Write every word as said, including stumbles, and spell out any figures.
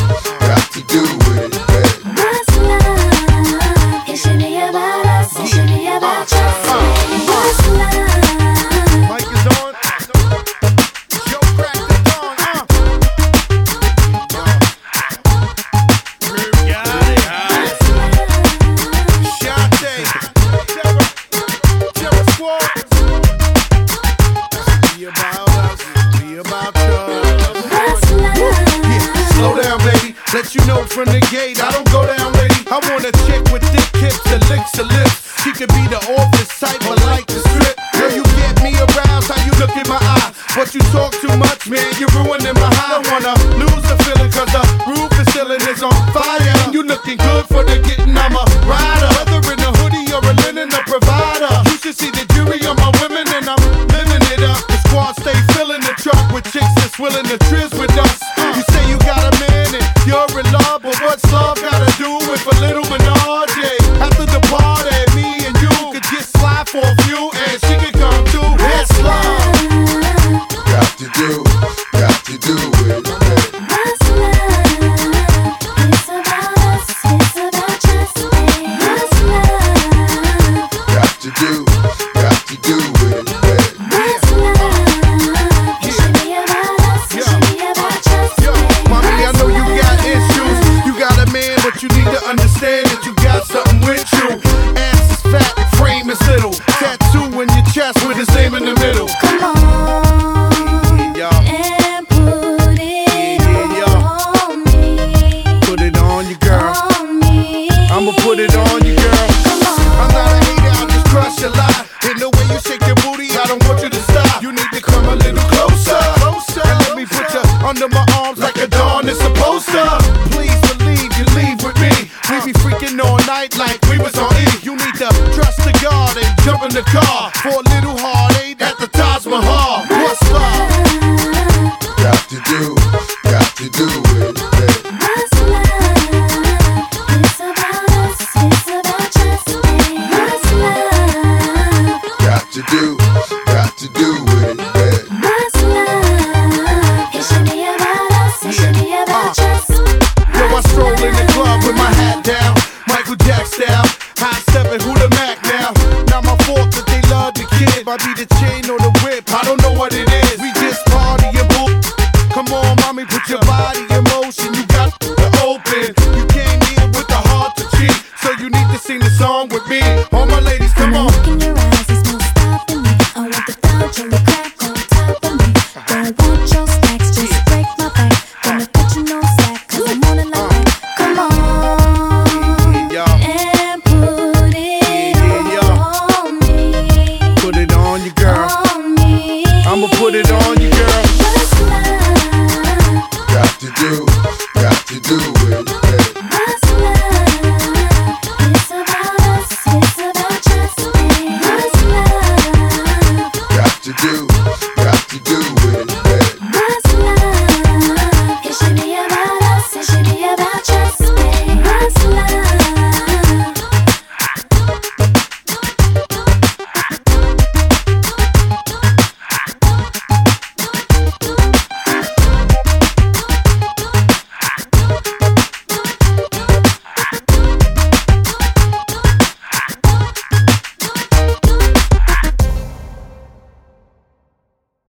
got to do with it, babe. What's love? It should be about us. It should be about us. What's love? Mic is on. Joe crack the dawn. Uh. Got it. Shante. Terror. Terror Squad. Be about us. Be about us. What's love? Yeah, slow down, baby. Let you know from the gate, I don't go down, lady. I want a chick with thick hips that licks her lips. She could be the office type, but like the strip. Girl, you get me aroused, how you look in my eye. But you talk too much, man, you're ruining my high. I wanna lose the feeling, cause the roof is ceiling is on fire. And you looking good for the getting, I'm a rider. Whether in a hoodie or a linen, a provider. You should see the jury on my women, and I'm living it up. The squad stay filling the truck with chicks that's willing to trizz with us. You say you got a man and you're in love, but what's love gotta do with a little menage? After the party, me and you could just slide for a few, and she could come too. That's love. Got to do, got to do with it, babe. What's love? It's about us. It's about just me. What's love? Got to do, got to do with it, babe. What's love? It should be about us. It should be about just Yo, me. mommy, I know you got issues. You got a man, but you need to understand that you got something with you. Ass is fat, frame is little. Tattoo in your chest with his name in the middle. Come on Yo, and put it Yeah, yeah. on me. put it on you, girl. On me. I'ma put it on you, girl. Come on. I'm not a hater, I just crush a lot. In the way you shake your booty, I don't want you to stop. You need to come a little closer, closer. And let me put you under my arms like a dawn is supposed to. Please believe you leave with me. We be freaking all night like we was on E. You need to trust the God and jump in the car for a little heartache at the Taj Mahal. What's love? Got to do, got to do with it, babe. What's love? It's about us. It's about just me. What's love? Got to do, got to do with it, babe. What's love? It should be about us. It should be about just me. Yo, I stroll in the club with my hat down, Michael Jack style. High stepping, who the Mac now? Not my fault that they love the kid. Might be the chain or the whip, I don't know what it is. We just party and boo. Come on, mommy, put your body in motion. You got to open. You came here with the heart to cheat, so you need to sing the song with me. All my ladies, come on. Look in your eyes, there's no stopping me. I want the down, jelly crack on top of me. Don't want your stacks, just break my back. Gonna put you no slack, cause I'm on it like that. Come on Yo, and put it Yeah, yeah. on me. put it on you, girl. On me. I'ma put it on you, girl. What's love? Got to do, got to do with it,